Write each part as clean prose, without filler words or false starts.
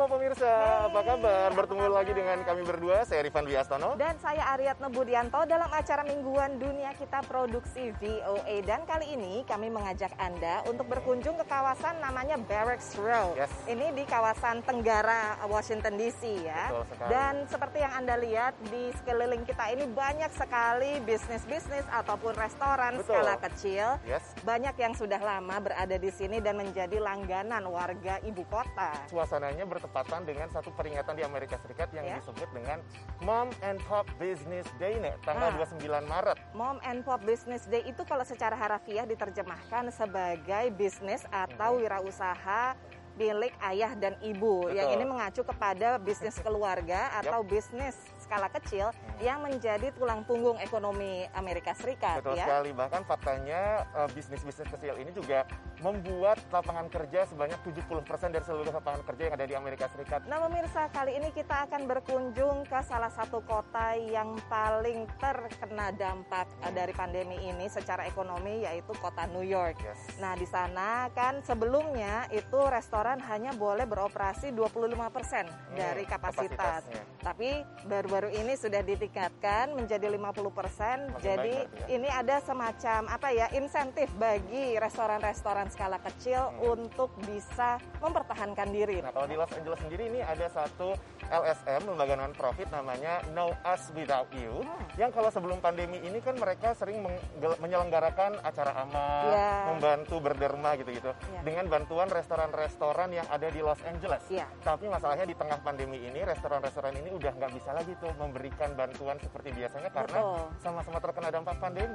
Halo pemirsa, apa kabar? Bertemu lagi dengan kami berdua, saya Rifan Wiastono. Dan saya Aryatna Budianto dalam acara mingguan Dunia Kita Produksi VOA. Dan kali ini kami mengajak Anda untuk berkunjung ke kawasan namanya Barracks Row. Yes. Ini di kawasan Tenggara, Washington DC ya. Betul sekali. Dan seperti yang Anda lihat di sekeliling kita ini banyak sekali bisnis-bisnis ataupun restoran Betul. skala kecil. Yes. Banyak yang sudah lama berada di sini dan menjadi langganan warga ibu kota. Suasananya bertepatan dengan satu peringatan di Amerika Serikat yang Ya. disebut dengan Mom and Pop Business Day nih, tanggal 29 Maret. Mom and Pop Business Day itu kalau secara harafiah diterjemahkan sebagai bisnis atau wirausaha milik ayah dan ibu. Betul. Yang ini mengacu kepada bisnis keluarga atau bisnis skala kecil yang menjadi tulang punggung ekonomi Amerika Serikat. Betul ya. sekali, bahkan faktanya bisnis-bisnis kecil ini juga membuat lapangan kerja sebanyak 70% dari seluruh lapangan kerja yang ada di Amerika Serikat. Nah pemirsa, kali ini kita akan berkunjung ke salah satu kota yang paling terkena dampak dari pandemi ini secara ekonomi, yaitu kota New York. Yes. Nah di sana kan sebelumnya itu restoran hanya boleh beroperasi 25% dari kapasitas. Kapasitasnya. Tapi baru-baru ini sudah ditingkatkan menjadi 50%. Makin Jadi baik berarti ya. ini ada semacam insentif bagi restoran-restoran skala kecil untuk bisa mempertahankan diri. Nah, kalau di Los Angeles sendiri ini ada satu LSM, lembaga non-profit namanya Know Us Without You, yang kalau sebelum pandemi ini kan mereka sering menyelenggarakan acara amal, Ya. membantu berderma gitu-gitu, Ya. dengan bantuan restoran-restoran yang ada di Los Angeles. Ya. Tapi masalahnya di tengah pandemi ini, restoran-restoran ini udah nggak bisa lagi tuh memberikan bantuan seperti biasanya karena Betul. sama-sama terkena dampak pandemi.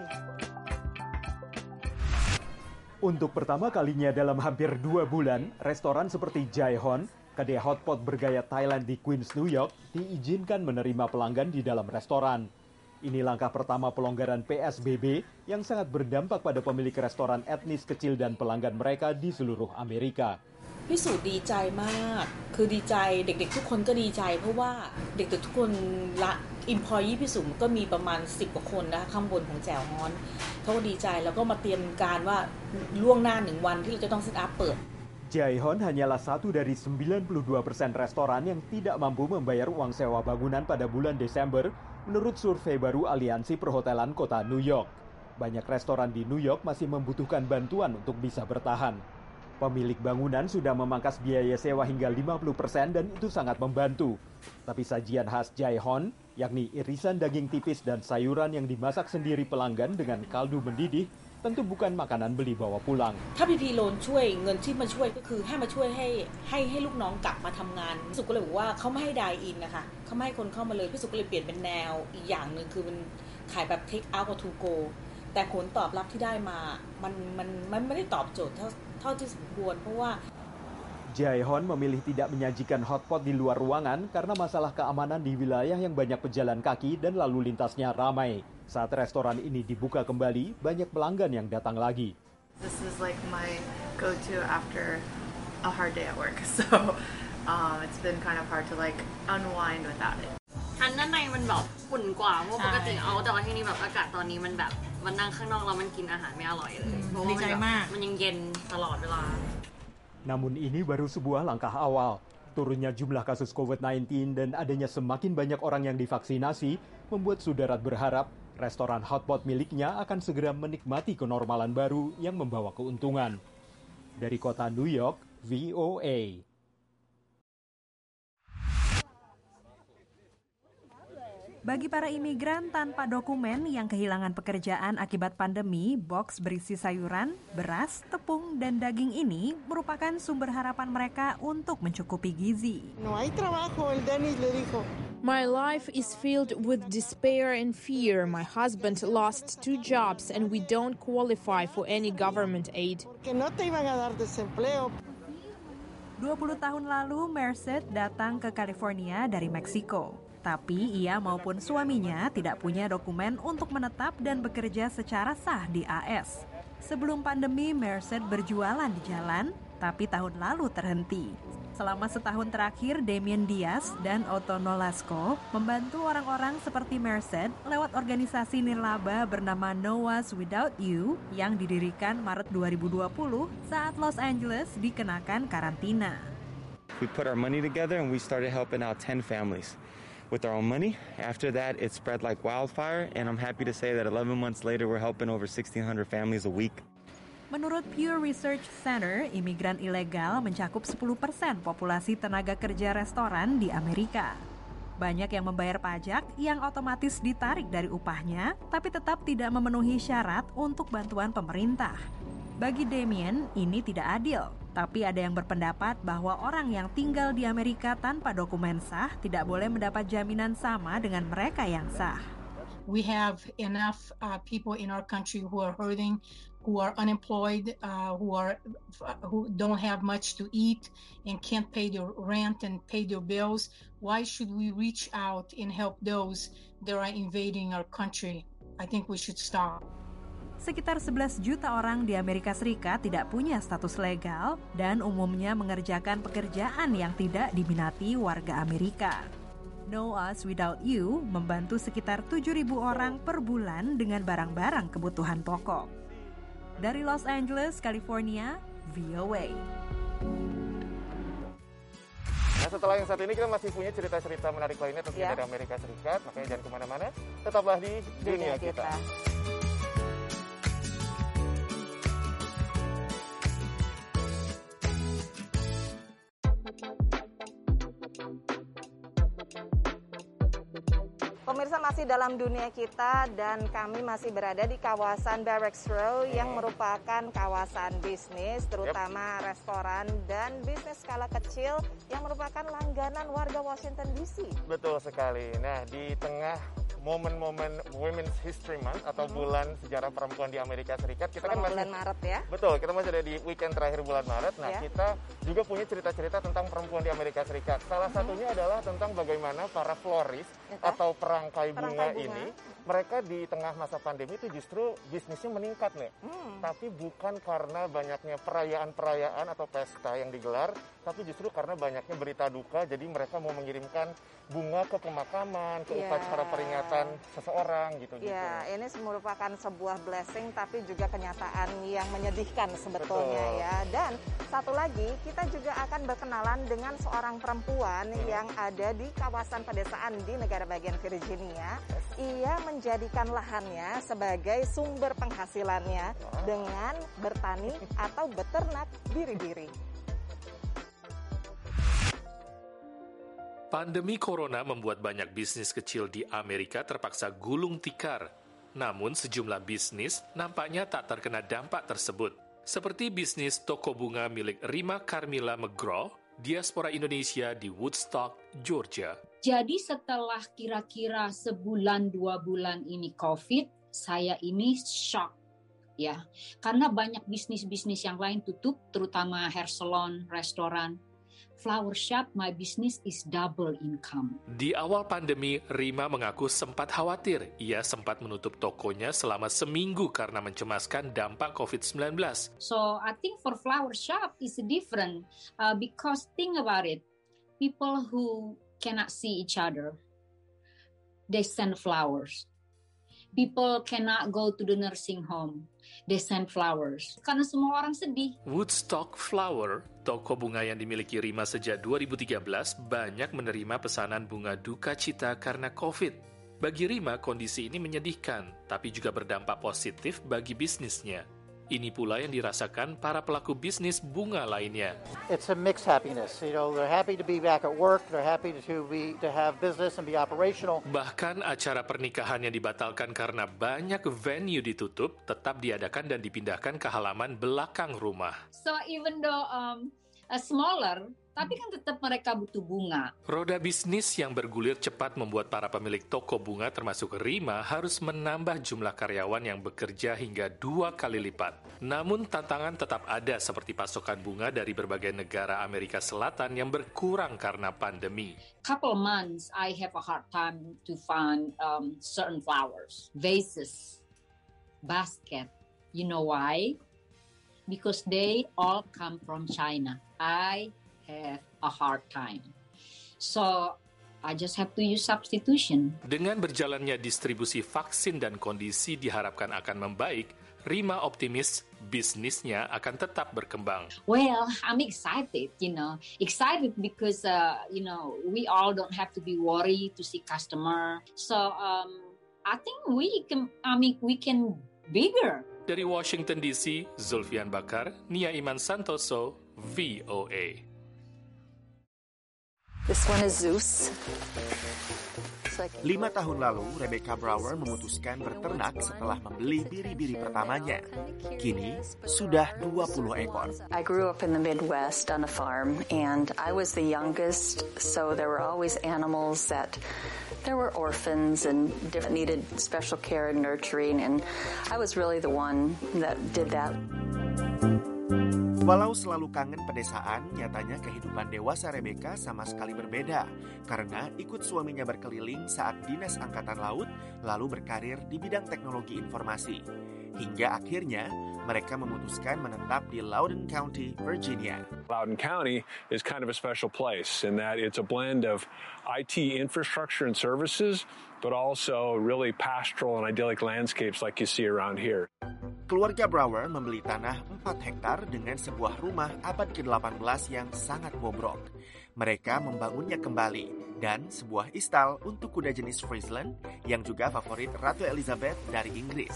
Untuk pertama kalinya dalam hampir 2 bulan, restoran seperti Jaihon, kedai hotpot bergaya Thailand di Queens, New York, diizinkan menerima pelanggan di dalam restoran. Ini langkah pertama pelonggaran PSBB yang sangat berdampak pada pemilik restoran etnis kecil dan pelanggan mereka di seluruh Amerika. พี่สุดีใจมาก คือดีใจเด็กๆทุกคนก็ดีใจเพราะว่าเด็กๆทุกคนละemployee พี่สุก็มีประมาณ10 กว่าคนนะคะข้างบนของแจ่วฮ้อนเขาก็ดีใจแล้วก็มาเตรียมการว่าล่วงหน้า1 วันที่เราจะต้องเซตอัพเปิด Jaihon hanyalah satu dari 92% restoran yang tidak mampu membayar uang sewa bangunan pada bulan Desember menurut survei baru Aliansi Perhotelan Kota New York. Banyak restoran di New York masih membutuhkan bantuan untuk bisa bertahan. Pemilik bangunan sudah memangkas biaya sewa hingga 50% dan itu sangat membantu. Tapi sajian khas Jaihon, yakni irisan daging tipis dan sayuran yang dimasak sendiri pelanggan dengan kaldu mendidih, tentu bukan makanan beli bawa pulang. ถ้า PP Loan ช่วยเงินที่มาช่วยก็คือให้มาช่วยให้ลูกน้องกลับมาทำงานพี่สุก็เลยบอกว่าเขาไม่ให้ไดอินนะคะเขาไม่ให้คนเข้ามาเลยพี่สุก็เลยเปลี่ยนเป็นแนวอีกอย่างนึงคือมันขายแบบ take out กับ to go แต่ผลตอบรับที่ได้มามันไม่ได้ตอบโจทย์เท่าที่สมควรเพราะว่า Jaihon memilih tidak menyajikan hotpot di luar ruangan karena masalah keamanan di wilayah yang banyak pejalan kaki dan lalu lintasnya ramai. Saat restoran ini dibuka kembali, banyak pelanggan yang datang lagi. This is like my go-to after a hard day at work, so it's been kind of hard to like unwind without it. ชั้นด้านในมันแบบอุ่นกว่าเพราะปกติเอาแต่ว่าที่นี่แบบอากาศตอนนี้มันแบบมันนั่งข้างนอกแล้วมันกินอาหารไม่อร่อยเลยเพราะว่ามันยังเย็นตลอดเวลา Namun ini baru sebuah langkah awal. Turunnya jumlah kasus COVID-19 dan adanya semakin banyak orang yang divaksinasi membuat Sudarat berharap restoran hotpot miliknya akan segera menikmati kenormalan baru yang membawa keuntungan. Dari kota New York, VOA. Bagi para imigran tanpa dokumen yang kehilangan pekerjaan akibat pandemi, box berisi sayuran, beras, tepung, dan daging ini merupakan sumber harapan mereka untuk mencukupi gizi. My life is filled with despair and fear. My husband lost 2 jobs and we don't qualify for any government aid. 20 tahun lalu, Merced datang ke California dari Meksiko. Tapi ia maupun suaminya tidak punya dokumen untuk menetap dan bekerja secara sah di AS. Sebelum pandemi, Merced berjualan di jalan, tapi tahun lalu terhenti. Selama setahun terakhir, Damien Diaz dan Otto Nolasco membantu orang-orang seperti Merced lewat organisasi nirlaba bernama Know Us Without You yang didirikan Maret 2020 saat Los Angeles dikenakan karantina. We put our money together and we started helping out 10 families with our own money. After that, it spread like wildfire, and I'm happy to say that 11 months later, we're helping over 1,600 families a week. Menurut Pew Research Center, imigran ilegal mencakup 10% populasi tenaga kerja restoran di Amerika. Banyak yang membayar pajak yang otomatis ditarik dari upahnya, tapi tetap tidak memenuhi syarat untuk bantuan pemerintah. Bagi Damien, ini tidak adil. Tapi ada yang berpendapat bahwa orang yang tinggal di Amerika tanpa dokumen sah tidak boleh mendapat jaminan sama dengan mereka yang sah. We have enough people in our country who are hurting, who are unemployed, who don't have much to eat and can't pay their rent and pay their bills. Why should we reach out and help those that are invading our country? I think we should stop. Sekitar 11 juta orang di Amerika Serikat tidak punya status legal dan umumnya mengerjakan pekerjaan yang tidak diminati warga Amerika. No Us Without You membantu sekitar 7.000 orang per bulan dengan barang-barang kebutuhan pokok. Dari Los Angeles, California, VOA. Nah, setelah yang satu ini kita masih punya cerita-cerita menarik lainnya tentunya dari Amerika Serikat, makanya jangan kemana-mana, tetaplah di Dunia Kita. Pemirsa, masih dalam Dunia Kita dan kami masih berada di kawasan Barracks Row yang merupakan kawasan bisnis, terutama restoran dan bisnis skala kecil yang merupakan langganan warga Washington DC. Betul sekali. Nah, di tengah momen-momen Women's History Month atau bulan sejarah perempuan di Amerika Serikat, kita kan masih bulan Maret ya. Betul, kita masih ada di weekend terakhir bulan Maret. Nah, kita juga punya cerita-cerita tentang perempuan di Amerika Serikat. Salah satunya adalah tentang bagaimana para florist atau perangkai bunga ini, mereka di tengah masa pandemi itu justru bisnisnya meningkat nih. Tapi bukan karena banyaknya perayaan-perayaan atau pesta yang digelar, tapi justru karena banyaknya berita duka. Jadi mereka mau mengirimkan bunga ke pemakaman, ke upacara peringatan seseorang gitu. Ya, ini merupakan sebuah blessing tapi juga kenyataan yang menyedihkan sebetulnya ya. Dan satu lagi, kita juga akan berkenalan dengan seorang perempuan yang ada di kawasan pedesaan di negara bagian Virginia. Ia menjadikan lahannya sebagai sumber penghasilannya dengan bertani atau beternak biri-biri. Pandemi Corona membuat banyak bisnis kecil di Amerika terpaksa gulung tikar. Namun sejumlah bisnis nampaknya tak terkena dampak tersebut. Seperti bisnis toko bunga milik Rima Carmilla McGraw, diaspora Indonesia di Woodstock, Georgia. Jadi setelah kira-kira sebulan 2 bulan ini COVID, saya ini shock ya. Karena banyak bisnis-bisnis yang lain tutup, terutama hair salon, restoran. Flower shop, my business is double income. Di awal pandemi, Rima mengaku sempat khawatir. Ia sempat menutup tokonya selama seminggu karena mencemaskan dampak COVID-19. So I think for flower shop is different because think about it, people who cannot see each other, they send flowers. People cannot go to the nursing home. They send flowers. Karena semua orang sedih. Woodstock Flower, toko bunga yang dimiliki Rima sejak 2013, banyak menerima pesanan bunga duka cita karena COVID. Bagi Rima, kondisi ini menyedihkan, tapi juga berdampak positif bagi bisnisnya. Ini pula yang dirasakan para pelaku bisnis bunga lainnya. It's a mixed happiness. You know, they're happy to be back at work, they're happy to have business and be operational. Bahkan acara pernikahan yang dibatalkan karena banyak venue ditutup tetap diadakan dan dipindahkan ke halaman belakang rumah. So even though smaller, tapi kan tetap mereka butuh bunga. Roda bisnis yang bergulir cepat membuat para pemilik toko bunga termasuk Rima harus menambah jumlah karyawan yang bekerja hingga 2 kali lipat. Namun tantangan tetap ada seperti pasokan bunga dari berbagai negara Amerika Selatan yang berkurang karena pandemi. Couple months I have a hard time to find certain flowers, vases, basket. You know why? Because they all come from China. I have a hard time. So, I just have to use substitution. Dengan berjalannya distribusi vaksin dan kondisi diharapkan akan membaik, Rima optimis bisnisnya akan tetap berkembang. Well, I'm excited, excited because, we all don't have to be worried to see customer. So, I think we can bigger. Dari Washington DC, Zulfian Bakar, Nia Iman Santoso, VOA. This one is Zeus. 5 tahun lalu, Rebecca Brower memutuskan berternak setelah membeli biri-biri pertamanya. Kini, sudah 20 ekor. I grew up in the Midwest on a farm, and I was the youngest, so there were always animals that there were orphans and needed special care and nurturing, and I was really the one that did that. Walau selalu kangen pedesaan, nyatanya kehidupan dewasa Rebecca sama sekali berbeda karena ikut suaminya berkeliling saat Dinas Angkatan Laut lalu berkarir di bidang teknologi informasi. Hingga akhirnya mereka memutuskan menetap di Loudoun County, Virginia. Loudoun County is kind of a special place in that it's a blend of IT infrastructure and services, but also really pastoral and idyllic landscapes like you see around here. Keluarga Brower membeli tanah 4 hektar dengan sebuah rumah abad ke-18 yang sangat bobrok. Mereka membangunnya kembali dan sebuah istal untuk kuda jenis Friesland yang juga favorit Ratu Elizabeth dari Inggris.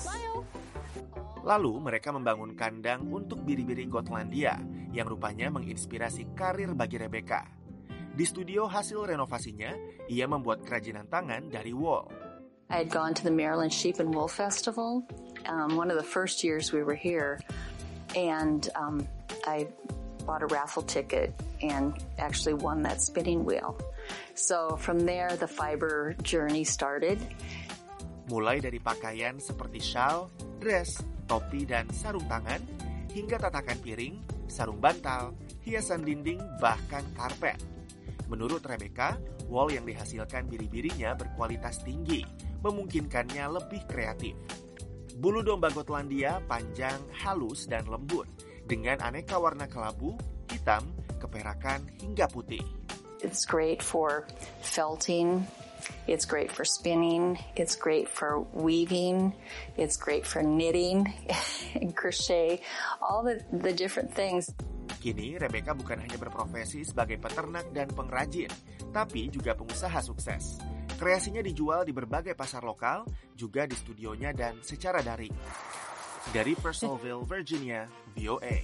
Lalu mereka membangun kandang untuk biri-biri Gotlandia yang rupanya menginspirasi karir bagi Rebecca. Di studio hasil renovasinya, ia membuat kerajinan tangan dari wool. I had gone to the Maryland Sheep and Wool Festival, one of the first years we were here, and I bought a raffle ticket and actually won that spinning wheel. So from there, the fiber journey started. Mulai dari pakaian seperti shawl, dress, topi, dan sarung tangan, hingga tatakan piring, sarung bantal, hiasan dinding, bahkan karpet. Menurut Rebecca, wool yang dihasilkan biri-birinya berkualitas tinggi, memungkinkannya lebih kreatif. Bulu domba Gotlandia panjang, halus, dan lembut, dengan aneka warna kelabu, hitam, keperakan, hingga putih. It's great for felting, it's great for spinning, it's great for weaving, it's great for knitting, and crochet, all the different things. Kini, Rebecca bukan hanya berprofesi sebagai peternak dan pengrajin, tapi juga pengusaha sukses. Kreasinya dijual di berbagai pasar lokal, juga di studionya dan secara daring. Dari Purcellville, Virginia, VOA.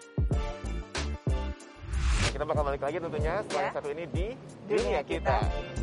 Kita bakal balik lagi tentunya setelah yang satu ini di Dunia Kita.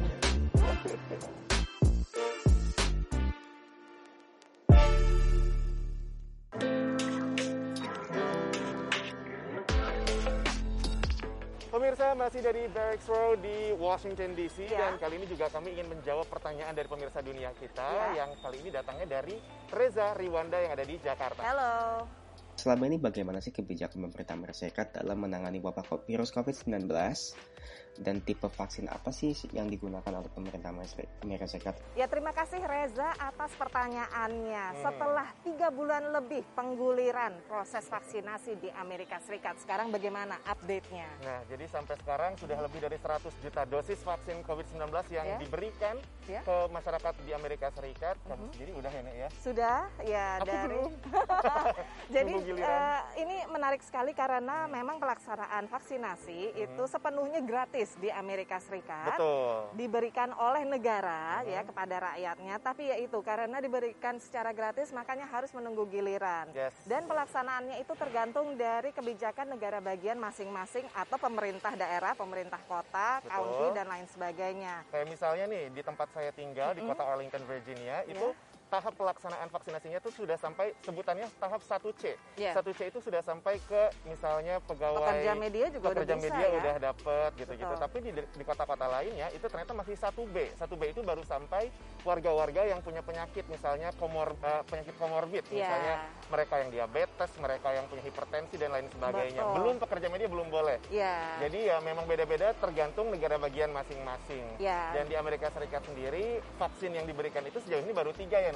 Pemirsa, masih dari Barracks Row di Washington DC dan kali ini juga kami ingin menjawab pertanyaan dari pemirsa Dunia Kita yang kali ini datangnya dari Reza Riwanda yang ada di Jakarta. Halo. Selama ini bagaimana sih kebijakan pemerintah Amerika Serikat dalam menangani wabah virus COVID-19? Dan tipe vaksin apa sih yang digunakan oleh pemerintah Amerika Serikat? Ya, terima kasih Reza atas pertanyaannya. Setelah 3 bulan lebih pengguliran proses vaksinasi di Amerika Serikat, sekarang bagaimana update-nya? Nah, jadi sampai sekarang sudah lebih dari 100 juta dosis vaksin COVID-19 yang diberikan ke masyarakat di Amerika Serikat. Kamu sendiri udah ya, Nek, ya? Sudah, ya. Aku dari. belum. Jadi ini menarik sekali karena memang pelaksanaan vaksinasi itu sepenuhnya gratis di Amerika Serikat. Betul. Diberikan oleh negara ya kepada rakyatnya, tapi ya itu karena diberikan secara gratis makanya harus menunggu giliran. Dan pelaksanaannya itu tergantung dari kebijakan negara bagian masing-masing atau pemerintah daerah, pemerintah kota, county dan lain sebagainya. Kayak misalnya nih di tempat saya tinggal di kota Arlington, Virginia, itu tahap pelaksanaan vaksinasinya itu sudah sampai sebutannya tahap 1C. 1C itu sudah sampai ke misalnya pegawai pekerja media juga pekerja udah bisa, media ya? udah dapet gitu-gitu. Tapi di kota-kota lainnya itu ternyata masih 1B. 1B itu baru sampai warga-warga yang punya penyakit misalnya penyakit komorbid, misalnya mereka yang diabetes, mereka yang punya hipertensi dan lain sebagainya. Belum pekerja media belum boleh. Jadi ya memang beda-beda tergantung negara bagian masing-masing. Dan di Amerika Serikat sendiri vaksin yang diberikan itu sejauh ini baru 3 ya, Nek?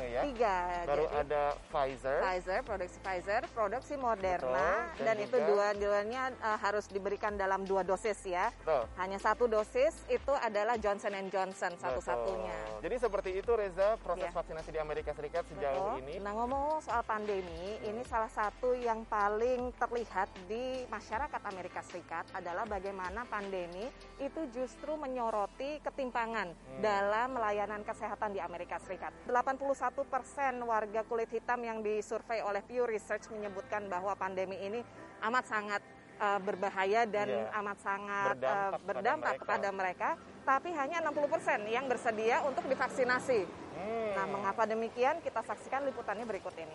ya. 3. Baru jadi, ada Pfizer, produksi Moderna. Betul, dan itu dua-duanya harus diberikan dalam 2 dosis ya. Betul. Hanya 1 dosis itu adalah Johnson & Johnson satu-satunya. Jadi seperti itu Reza proses vaksinasi di Amerika Serikat sejauh ini. Nah, ngomong soal pandemi, ini salah satu yang paling terlihat di masyarakat Amerika Serikat adalah bagaimana pandemi itu justru menyoroti ketimpangan dalam melayanan kesehatan di Amerika Serikat. 81% warga kulit hitam yang disurvei oleh Pew Research menyebutkan bahwa pandemi ini amat sangat berbahaya dan amat sangat berdampak kepada mereka, tapi hanya 60% yang bersedia untuk divaksinasi. Nah, mengapa demikian? Kita saksikan liputannya berikut ini.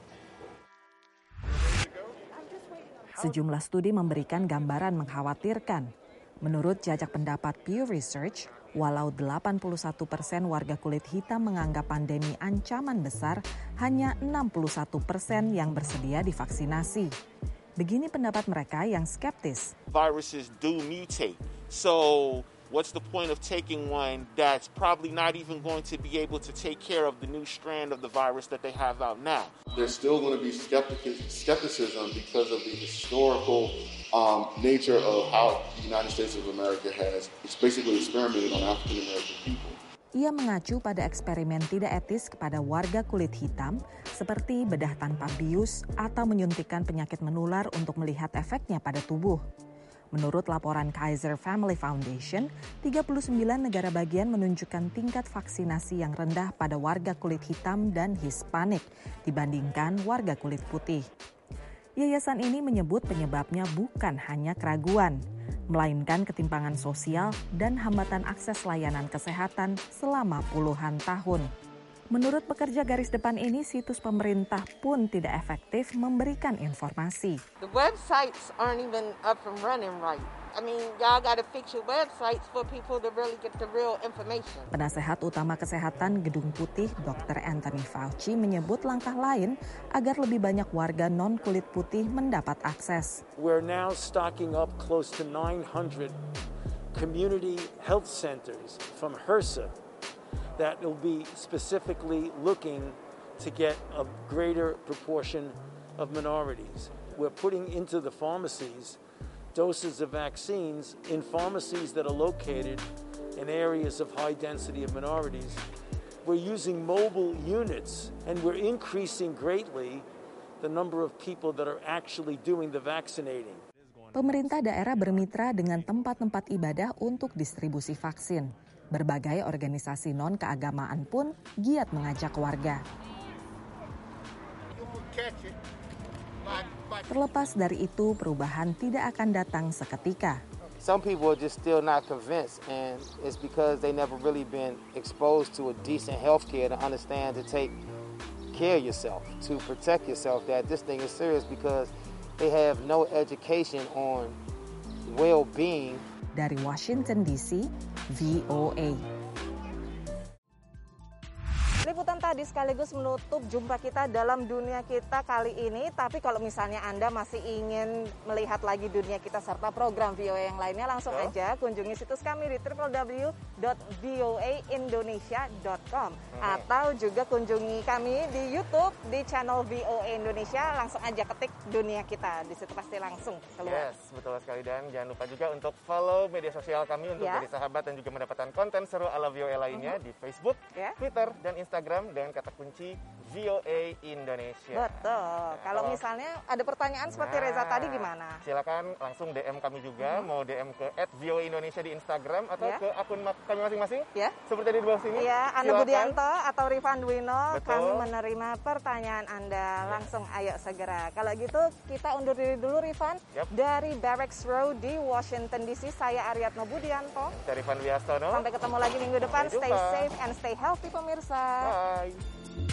Sejumlah studi memberikan gambaran mengkhawatirkan. Menurut jajak pendapat Pew Research, walau 81% warga kulit hitam menganggap pandemi ancaman besar, hanya 61% yang bersedia divaksinasi. Begini pendapat mereka yang skeptis. Viruses do mutate. So what's the point of taking one that's probably not even going to be able to take care of the new strand of the virus that they have out now? There's still going to be skepticism because of the historical nature of how the United States of America it's basically experimented on African American people. Ia mengacu pada eksperimen tidak etis kepada warga kulit hitam seperti bedah tanpa bius atau menyuntikkan penyakit menular untuk melihat efeknya pada tubuh. Menurut laporan Kaiser Family Foundation, 39 negara bagian menunjukkan tingkat vaksinasi yang rendah pada warga kulit hitam dan Hispanik dibandingkan warga kulit putih. Yayasan ini menyebut penyebabnya bukan hanya keraguan, melainkan ketimpangan sosial dan hambatan akses layanan kesehatan selama puluhan tahun. Menurut pekerja garis depan ini, situs pemerintah pun tidak efektif memberikan informasi. The websites aren't even up and running right. I mean, y'all gotta fix your websites for people to really get the real information. Penasehat utama kesehatan Gedung Putih, Dr. Anthony Fauci menyebut langkah lain agar lebih banyak warga non-kulit putih mendapat akses. We're now stocking up close to 900 community health centers from HRSA that will be specifically looking to get a greater proportion of minorities. We're putting into the pharmacies doses of vaccines in pharmacies that are located in areas of high density of minorities. We're using mobile units and we're increasing greatly the number of people that are actually doing the vaccinating. Pemerintah daerah bermitra dengan tempat-tempat ibadah untuk distribusi vaksin. Berbagai organisasi non-keagamaan pun giat mengajak warga. Terlepas dari itu, perubahan tidak akan datang seketika. Some people are just still not convinced, and it's because they never really been exposed to a decent health care to understand to take care of yourself, to protect yourself, that this thing is serious because they have no education on well-being. Dari Washington DC, VOA. Liputan tadi sekaligus menutup jumpa kita dalam dunia kita kali ini. Tapi kalau misalnya Anda masih ingin melihat lagi dunia kita serta program VOA yang lainnya, langsung aja kunjungi situs kami di www.voaindonesia.com atau juga kunjungi kami di YouTube di channel VOA Indonesia. Langsung aja ketik dunia kita, di situ pasti langsung keluar. Yes, betul sekali, dan jangan lupa juga untuk follow media sosial kami untuk jadi sahabat dan juga mendapatkan konten seru ala VOA lainnya di Facebook, Twitter, dan Instagram dengan kata kunci VOA Indonesia. Betul. Kalau misalnya ada pertanyaan seperti Reza tadi gimana? Silakan langsung DM kami juga, mau DM ke @VOA Indonesia di Instagram atau ke akun kami masing-masing. Seperti di bawah sini. Ya, Anu Budianto atau Rifan Dwino, kami menerima pertanyaan Anda. Langsung ayo segera. Kalau gitu kita undur diri dulu, Rifan. Dari Barracks Row di Washington DC, saya Ariadno Budianto. Dari Rifan Wiastono. Sampai ketemu lagi minggu depan. Stay safe and stay healthy pemirsa. Bye.